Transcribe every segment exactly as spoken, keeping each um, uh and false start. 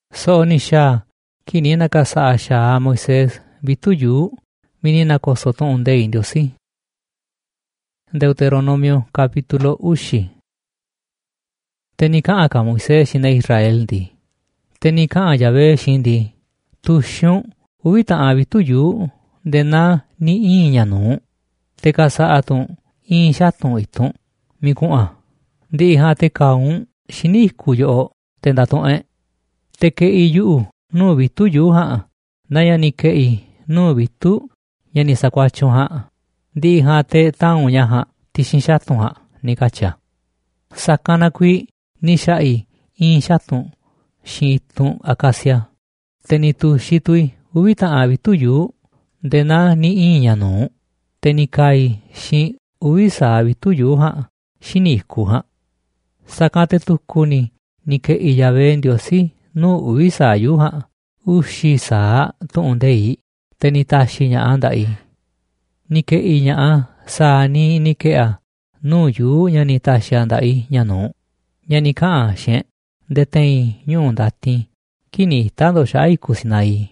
So nisha kinina kasa asha Moisés vituyu minina kosoton unde indiosi. Deuteronomio capítulo ushi. Tenika aka Moisés shina Israel di. Tenika Yahvé shindi. Tushun ubita avituyu dena ni inyanu. Tekasa atun inshatun itun mikua. Di hate kaun shini kuyo tendatun e. Teke iyu nu vituyu ha. Naya nikei nu vitu yani sakwachun ha. Di hate taun yaha tishinshatun ha nikacha. Sakana kui nishai inshatun shitun akasia. Tenitu shitui ubita avituyu dena ni inyanu. Tenikai shi ubisa avituyu ha shiniku ha. Sakate tukuni nike Yahvé ndiosi nu ubisa ayuha ushi saa tuundei tenitashi nya andai. Nike inya saa ni nikea nu yu nyani tashi andai nyanu. Nyani kaa shen detei nyun dati kini tando shaiku sinai.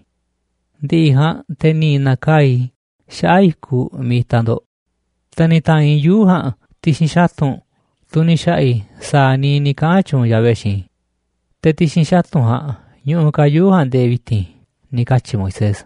Diha teni nakai shaiku mitando. Tenitain yuha tishinshatun tunishai saa ni nikachun Yahvé. Te tishinshatun ha nyun kayuha deviti nikachi Moisés.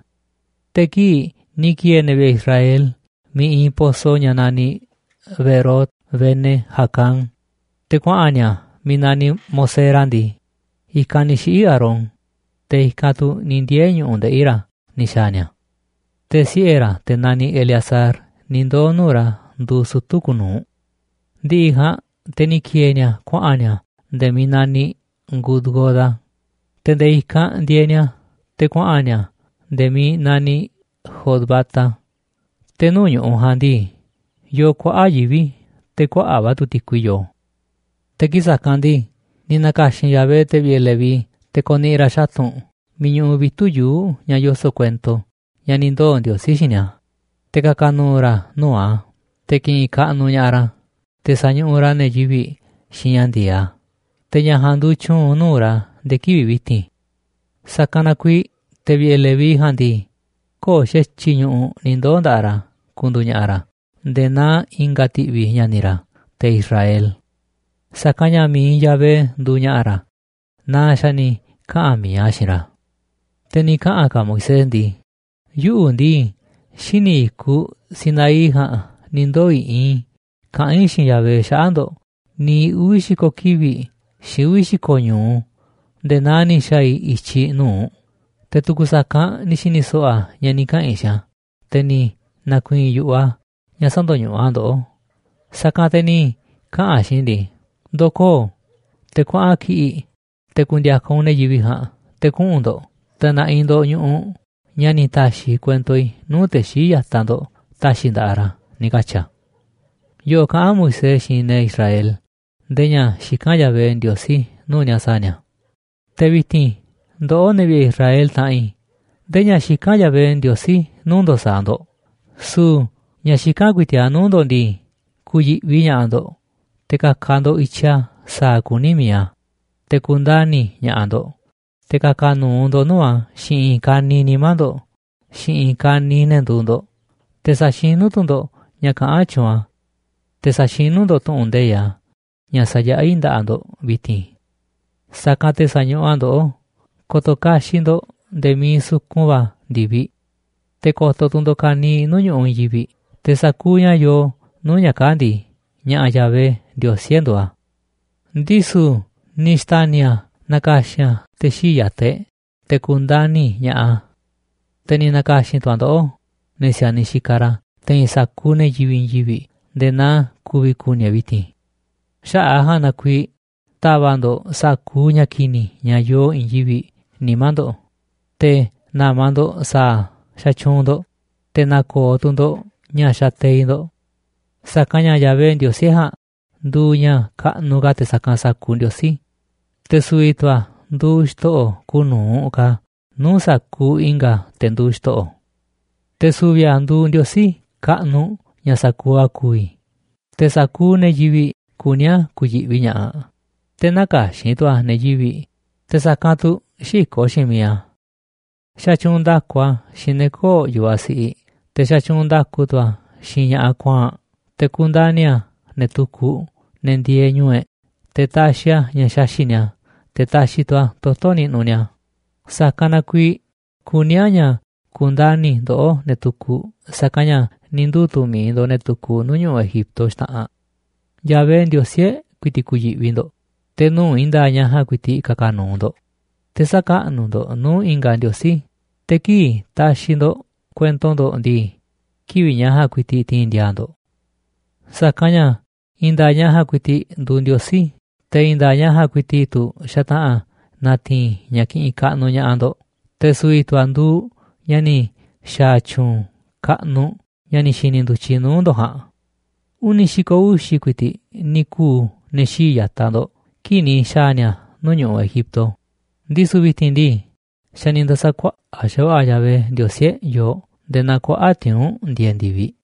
Teki nikie nebe Israel mi imposo nyanani verot vene hakan. Te kwa anya minani moserandi. Ikanishi Aaron. Te ikatu nindie nyunde ira nishanya. Te si era te nani Eleazar nindo nura du sutukunu. Diha te nikienya kwa anya de minani Gudgoda. Te deika dienia te kwa anya de mi nani Jotbata. Te nuño unhandi. Yo kwa ayivi te kwa abatu tikuyo. Te kisakandi ninakashin Yahvé te bielevi te konira shatun. Miñu vituyu nya yoso cuento. Nya nindo ndiosi shinya. Te kakanura nua. Te kinika nuñara. Te sañura nejivi shinyandia. Te nyahandu chun nura de kiviviti. Sakana kui te bielevi handi. Ko shechi nyu nindo ndara kunduñara. Dena ingativi nyanira te Israel. Sakanya mi Yahvé duñara. Na shani kaami ashira. Teni kaa ka Moisés di. Yu ndi shini ku Sinai ha nindo i kain shin Yahvé shaando. Ni uishiko kivi shi uishiko nyu. Dena ni shai ichi nu. Te tukusaka ni shini soa nyani kaisha. Teni nakuin yuwa nyasando nyuando. Saka teni kaa shindi. Doko te kwa ki te kundia kone yiviha te kundo. Tena indo nyu nyani tashi cuentoi nu te shi yatando tashi ndara nikacha. Yo kaa Moisés shine Israel. Deña shika Yahvé ndiosi nu nyasanya. Te viti do nebi Israel tai. Deña shika Yahvé ndiosi nundo sando. Su nya shika guitia nundo di kuyi viñando. Te kakando icha sa kunimia. Te kundani nyando. Te kakanundo nua shin kani nimando. Shin kani nendundo. Te sashinutundo nya kaachua. Te sashinundo tuundeya. Nya saya indando viti. Sakate sañoando. Kotokashindo de mi sukuba divi. Te kototundo kani nuño unyivi. Te sakuya yo nuña kandi. Nya Yahvé diosiendoa. Disu nishtania nakasha te shiyate. Te kundani nya. Teni nakashi tuando. Nesia nishikara. Teni sakune jivin jivi. Dena kubikunya viti. Sha hana kui tabando sakunya kini nya yo injivi nimando. Te namando sa shachundo. Te nakotundo nya shateindo. Sakanya Yahvé ndioseha. Duña ka nugate sakan saku ndiosi. Te suitua dushto kunu ka nu saku inga te dushto. Te subia ndu ndiosi ka nu nya saku akui. Te saku nejivi kunya kuyivi nya. Te naka shintua nejivi. Te sakatu xíko ximia. Xachun ndakua xineko yuasi, te xachun ndaku tua xiña'a kuaan, te kundania netuku nendie ñue, te taxia ña xaxinia, te taxi tua totoni nunia. Sakana kui kuniaña kundani do netuku, sakaña nindutumi do netuku nuñu Egipto xta'a. Yahvé ndiosie kuiti kuyi'vindo, te nuu indaña ja kuiti kakanundo. Te saka'nundo nuu inga ndiosi, te kii taxindo kuentondo ndi kiviña ja kuiti tindiando. Sakaña indaña ja kuiti ndu ndiosi, te indaña ja kuiti tu xata'a natin ña ki'in ka'nu ña'ando, te sui tua nduu ñani xachun ka'nu ñani xini nduchi nuundo ja'a. Uni xiko uxi kuiti ni kuu nexi yatando kini xaña nu ñu'u Egipto. Ndisu vitin ndi, xani ndasakua'a xava'a Yahvé ndiosie yo nde nakua'a tiun ndie ndivi.